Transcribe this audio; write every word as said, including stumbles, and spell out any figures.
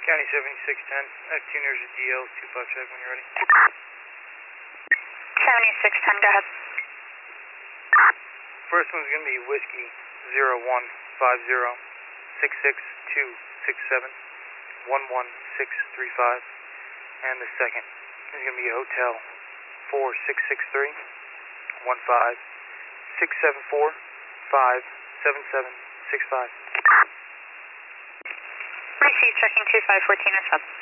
County seventy-six ten, F two nears the D L, two five check when you're ready. seventy-six ten, go ahead. First one's going to be Whiskey zero one five zero six six two six seven one one six three five, and the second is going to be Hotel four six six three one five six seven four five seven seven six five. Receive checking two five one four S U B.